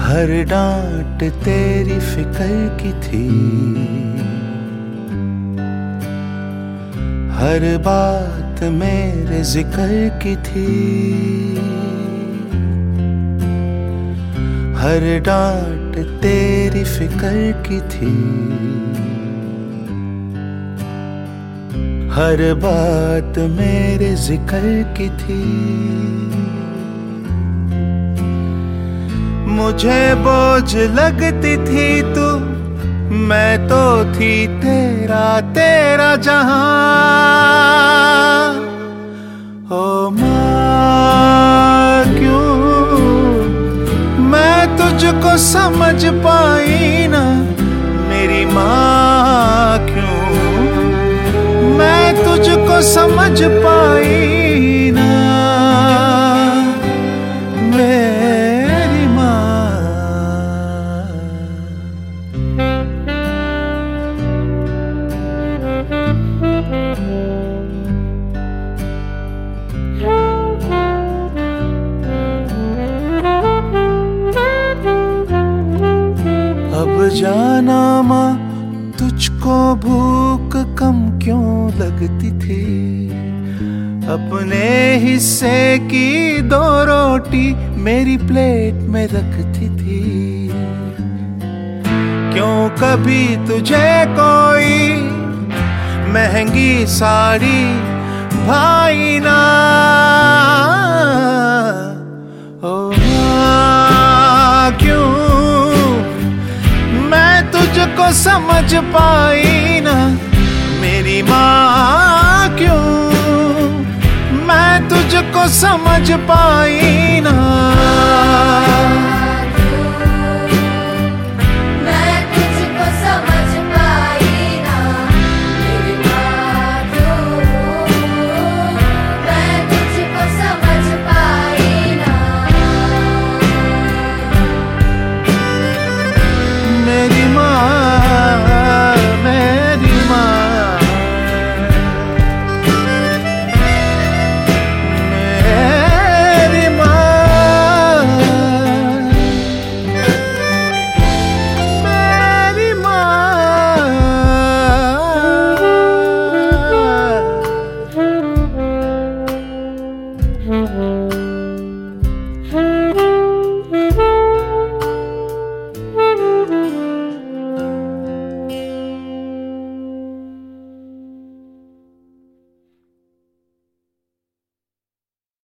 हर डांट तेरी फिक्र की थी, हर बात मेरे जिक्र की थी। हर डांट तेरी फिक्र की थी, हर बात मेरे जिक्र की थी। मुझे बोझ लगती थी तू, मैं तो थी तेरा तेरा जहां। ओ माँ क्यों मैं तुझको समझ पाई ना, मेरी माँ क्यों मैं तुझको समझ पाई ना, मेरी माँ। अब जाना माँ तुझको भूख कम क्यों लगती थी, अपने हिस्से की 2 रोटी मेरी प्लेट में रखती थी। क्यों कभी तुझे कोई महंगी साड़ी भाई ना, ओ क्यों मैं तुझको समझ पाई ना, मेरी माँ क्यों मैं तुझको समझ पाई ना।